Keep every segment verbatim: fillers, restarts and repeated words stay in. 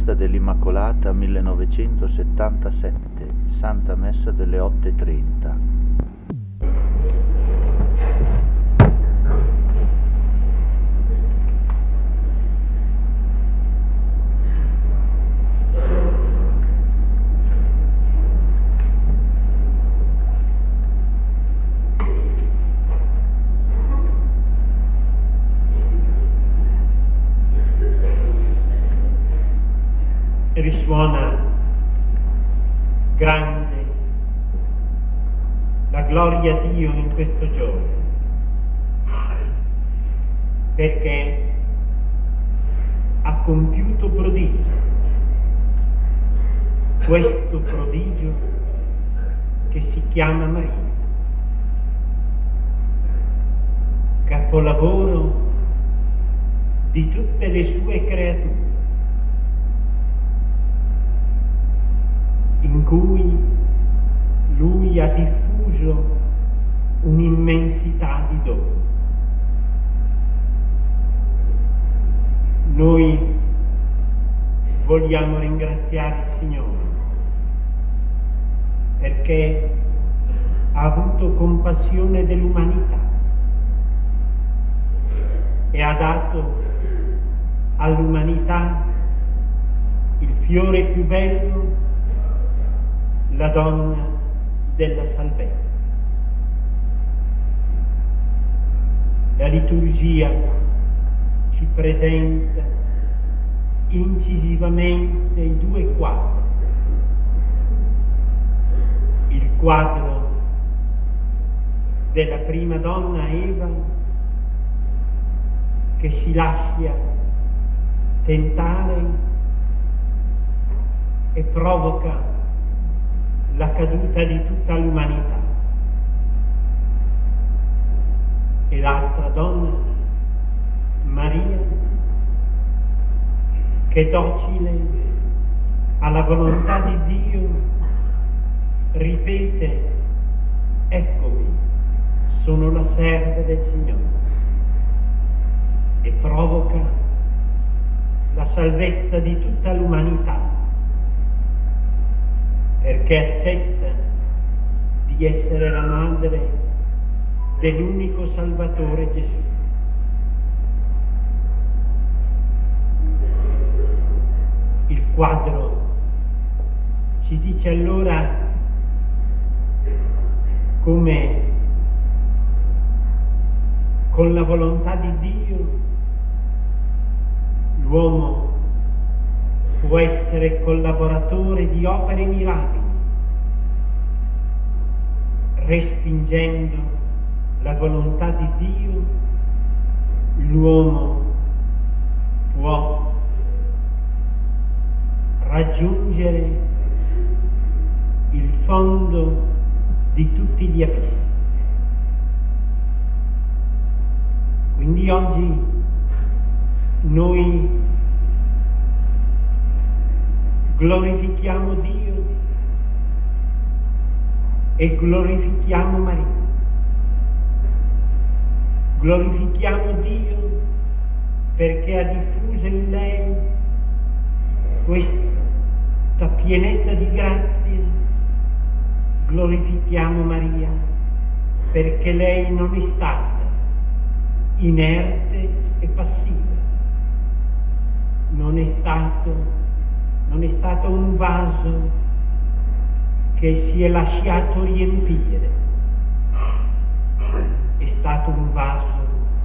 festa dell'Immacolata millenovecentosettantasette, Santa Messa delle otto e trenta. Risuona grande la gloria a Dio in questo giorno, perché ha compiuto prodigio, questo prodigio che si chiama Maria, capolavoro di tutte le sue creature, in cui lui ha diffuso un'immensità di doni. Noi vogliamo ringraziare il Signore perché ha avuto compassione dell'umanità e ha dato all'umanità il fiore più bello, la donna della salvezza. La liturgia ci presenta incisivamente i due quadri. Il quadro della prima donna Eva che si lascia tentare e provoca la caduta di tutta l'umanità, e l'altra donna, Maria, che docile alla volontà di Dio ripete: eccomi, sono la serva del Signore, e provoca la salvezza di tutta l'umanità, perché accetta di essere la madre dell'unico Salvatore Gesù. Il quadro ci dice allora come con la volontà di Dio l'uomo può essere collaboratore di opere mirabili, respingendo la volontà di Dio, l'uomo può raggiungere il fondo di tutti gli abissi. Quindi oggi noi glorifichiamo Dio e glorifichiamo Maria. Glorifichiamo Dio perché ha diffuso in lei questa pienezza di grazia. Glorifichiamo Maria perché lei non è stata inerte e passiva, non è stato non è stato un vaso che si è lasciato riempire, è stato un vaso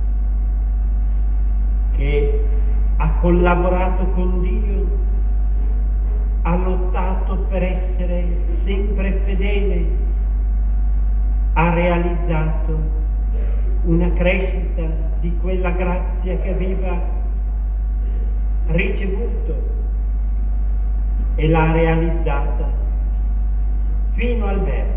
che ha collaborato con Dio, ha lottato per essere sempre fedele, ha realizzato una crescita di quella grazia che aveva ricevuto e l'ha realizzata fino al vertice.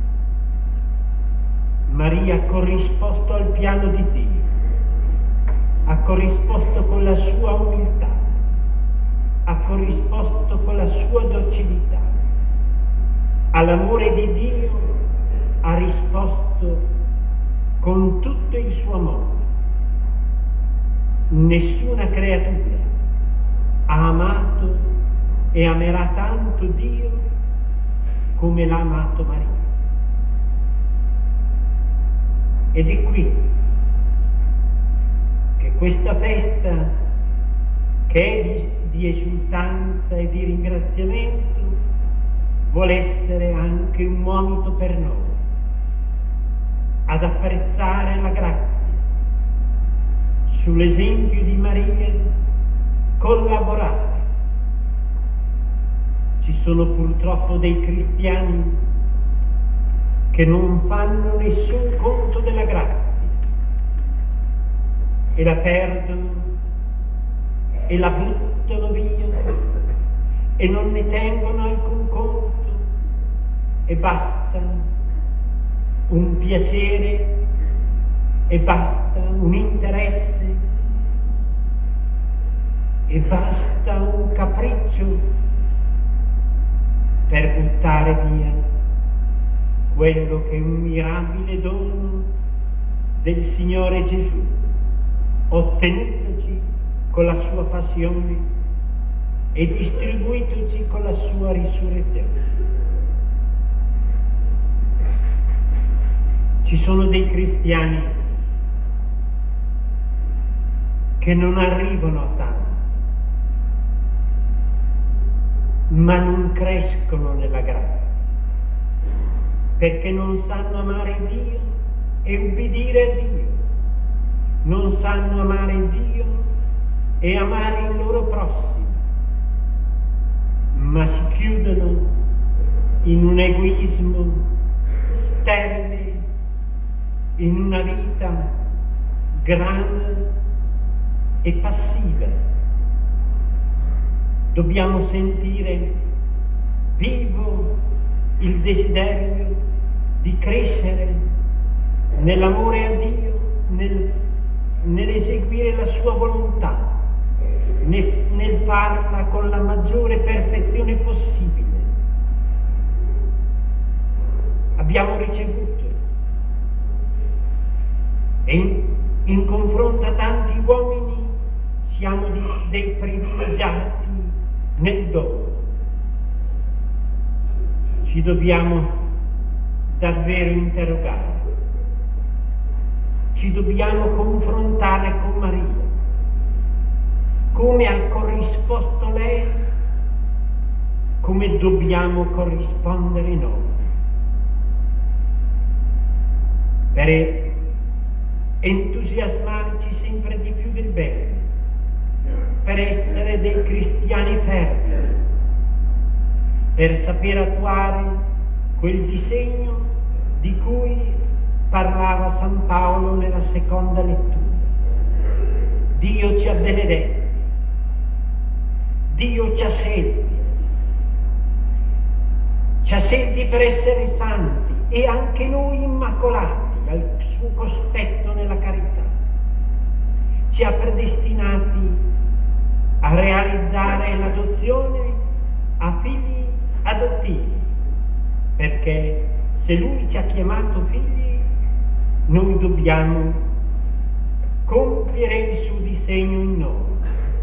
Maria ha corrisposto al piano di Dio, ha corrisposto con la sua umiltà, ha corrisposto con la sua docilità, all'amore di Dio ha risposto con tutto il suo amore. Nessuna creatura ha amato e amerà tanto Dio come l'ha amato Maria. Ed è qui che questa festa, che è di, di esultanza e di ringraziamento, vuole essere anche un monito per noi ad apprezzare la grazia, sull'esempio di Maria collaborare. Ci sono purtroppo dei cristiani che non fanno nessun conto della grazia e la perdono e la buttano via e non ne tengono alcun conto, e basta un piacere e basta un interesse e basta un capriccio per buttare via quello che è un mirabile dono del Signore Gesù, ottenutoci con la sua passione e distribuitoci con la sua risurrezione. Ci sono dei cristiani che non arrivano a tanto, ma non crescono nella grazia, perché non sanno amare Dio e ubbidire a Dio, non sanno amare Dio e amare il loro prossimo, ma si chiudono in un egoismo sterile, in una vita grana e passiva. Dobbiamo sentire vivo il desiderio di crescere nell'amore a Dio, nel, nell'eseguire la sua volontà, nel, nel farla con la maggiore perfezione possibile. Abbiamo ricevuto, e in, in confronto a tanti uomini siamo di, dei privilegiati nel dono. Ci dobbiamo davvero interrogare, ci dobbiamo confrontare con Maria, come ha corrisposto lei, come dobbiamo corrispondere noi, per entusiasmarci sempre di più del bene, per essere dei cristiani fermi, per saper attuare quel disegno di cui parlava San Paolo nella seconda lettura. Dio ci ha benedetti, Dio ci ha scelti, ci ha scelti per essere santi e anche noi immacolati al suo cospetto nella carità. Ci ha predestinati a realizzare l'adozione a figli adottivi, perché se Lui ci ha chiamato figli, noi dobbiamo compiere il suo disegno in noi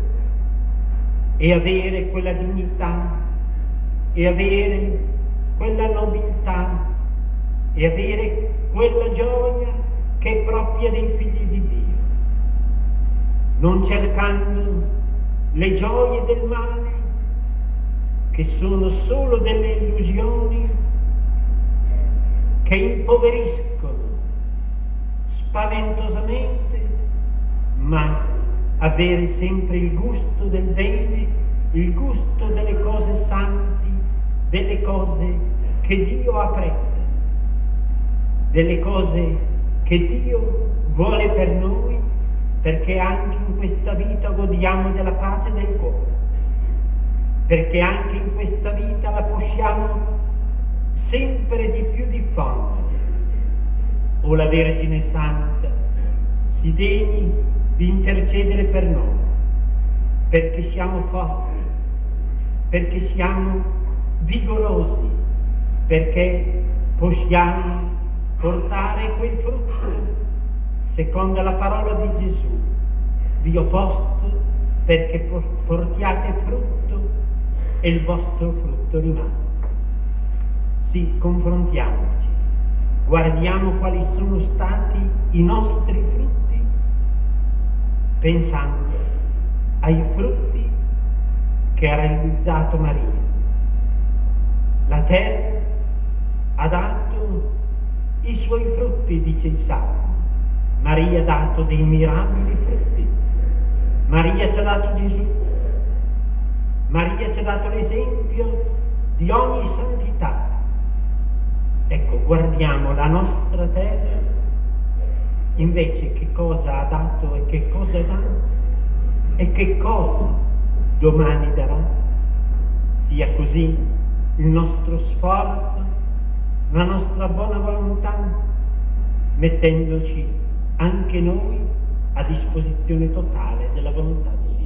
e avere quella dignità e avere quella nobiltà e avere quella gioia che è propria dei figli di Dio, non cercando le gioie del male, che sono solo delle illusioni che impoveriscono spaventosamente, ma avere sempre il gusto del bene, il gusto delle cose santi, delle cose che Dio apprezza, delle cose che Dio vuole per noi, perché anche in questa vita godiamo della pace del cuore, perché anche in questa vita la possiamo sempre di più diffondere. O la Vergine Santa si degni di intercedere per noi, perché siamo forti, perché siamo vigorosi, perché possiamo portare quel frutto secondo la parola di Gesù. Vi ho posto perché portiate frutto e il vostro frutto rimane. Sì, confrontiamoci, guardiamo quali sono stati i nostri frutti, pensando ai frutti che ha realizzato Maria. La terra ha dato i suoi frutti, dice il Salmo. Maria ha dato dei mirabili frutti. Maria ci ha dato Gesù. Maria ci ha dato l'esempio di ogni santità. Ecco, guardiamo la nostra terra, invece che cosa ha dato e che cosa dà e che cosa domani darà. Sia così il nostro sforzo, la nostra buona volontà, mettendoci anche noi a disposizione totale della volontà di Dio.